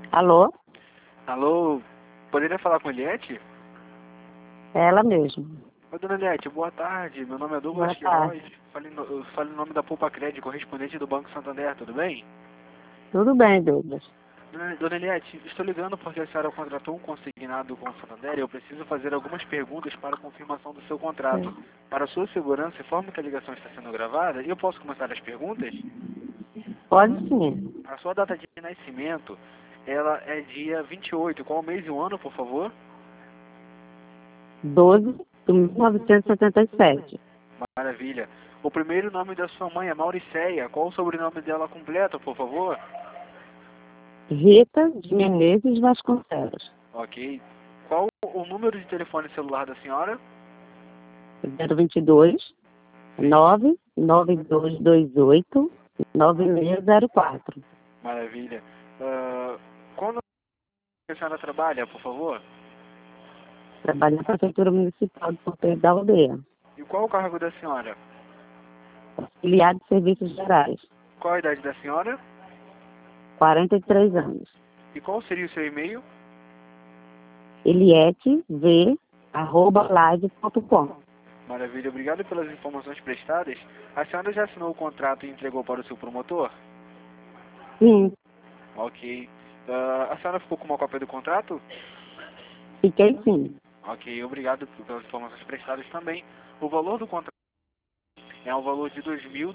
Alô? Alô, poderia falar com a Eliette? É ela mesmo. Oi, dona Eliette, boa tarde. Meu nome é Douglas Boa tarde. Queiroz. Eu falo em nome da Poupa Crédito, correspondente do Banco Santander, tudo bem? Tudo bem, Douglas. Dona Eliette, estou ligando porque a senhora contratou um consignado com o Santander e eu preciso fazer algumas perguntas para a confirmação do seu contrato. Para sua segurança, informe que a ligação está sendo gravada e eu posso começar as perguntas? Pode sim. A sua data de nascimento, ela é dia 28. Qual o mês e o ano, por favor? 12 de 1977. Maravilha. O primeiro nome da sua mãe é Mauricéia. Qual o sobrenome dela completo, por favor? Rita de Menezes Vasconcelos. Ok. Qual o número de telefone celular da senhora? 022 99228 9604. Maravilha. Qual nome que a senhora trabalha, por favor? Trabalho na Prefeitura Municipal de São Pedro da Aldeia. E qual o cargo da senhora? Auxiliar de Serviços Gerais. Qual a idade da senhora? 43 anos. E qual seria o seu e-mail? elietv@live.com. Maravilha. Obrigado pelas informações prestadas. A senhora já assinou o contrato e entregou para o seu promotor? Sim, Ok. A senhora ficou com uma cópia do contrato? fiquei sim. Ok, obrigado pelas informações prestadas também. O valor do contrato é um valor de R$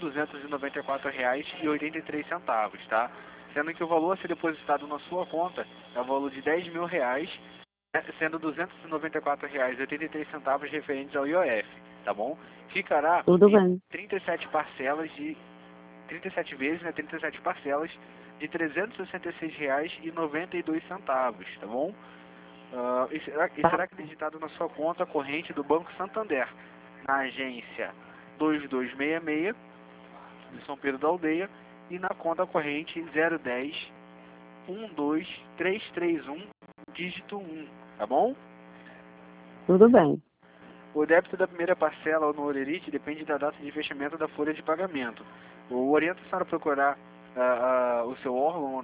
2.294,83, tá? Sendo que o valor a ser depositado na sua conta é o valor de R$ 10.000, sendo R$ 294,83 referentes ao IOF, tá bom? Ficará Tudo em bem. 37 parcelas de 37 vezes, né, 37 parcelas de R$ 366,92, tá bom? E será acreditado na sua conta corrente do Banco Santander, na agência 2266 de São Pedro da Aldeia e na conta corrente 010 12331 dígito 1, tá bom? Tudo bem. O débito da primeira parcela no Orerite depende da data de fechamento da folha de pagamento. O oriento a senhora procurar o seu órgão,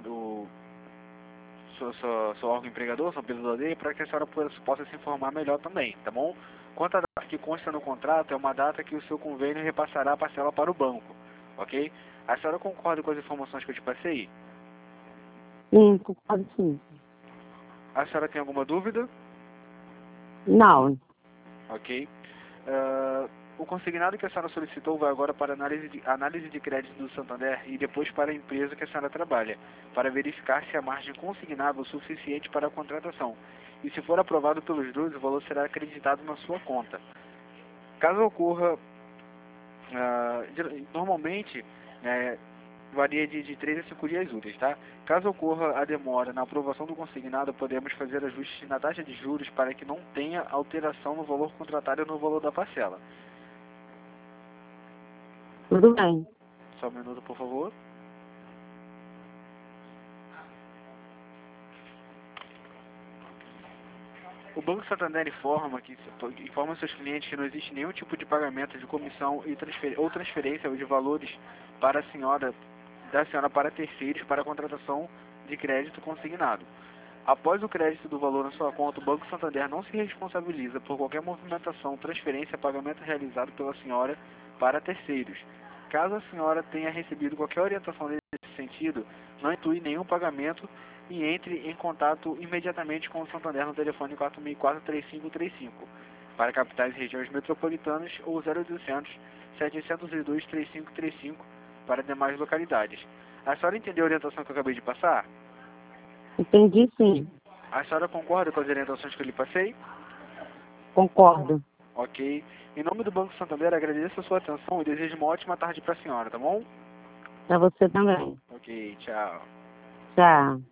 seu órgão empregador, São Pedro da Aldeia, para que a senhora possa se informar melhor também, tá bom? Quanto à data que consta no contrato, é uma data que o seu convênio repassará a parcela para o banco, ok? A senhora concorda com as informações que eu te passei? Sim, concordo sim. A senhora tem alguma dúvida? Não, Ok. O consignado que a senhora solicitou vai agora para análise de crédito do Santander e depois para a empresa que a senhora trabalha, para verificar se a margem consignável é suficiente para a contratação. E se for aprovado pelos dois, o valor será acreditado na sua conta. Caso ocorra, normalmente, varia de 3 a 5 dias úteis, tá? Caso ocorra a demora na aprovação do consignado, podemos fazer ajustes na taxa de juros para que não tenha alteração no valor contratado e no valor da parcela. tudo bem. Só um minuto, por favor. O Banco Santander informa seus clientes que não existe nenhum tipo de pagamento de comissão ou transferência de valores para da senhora para terceiros para a contratação de crédito consignado. Após o crédito do valor na sua conta, o Banco Santander não se responsabiliza por qualquer movimentação, transferência, pagamento realizado pela senhora para terceiros. Caso a senhora tenha recebido qualquer orientação nesse sentido, não intui nenhum pagamento e entre em contato imediatamente com o Santander no telefone 4004-3535 para capitais e regiões metropolitanas ou 0800 702 3535 para demais localidades. A senhora entendeu a orientação que eu acabei de passar? Entendi sim. A senhora concorda com as orientações que eu lhe passei? Concordo. Ok. Em nome do Banco Santander, agradeço a sua atenção e desejo uma ótima tarde para a senhora, tá bom? Para você também. Ok, tchau. Tchau.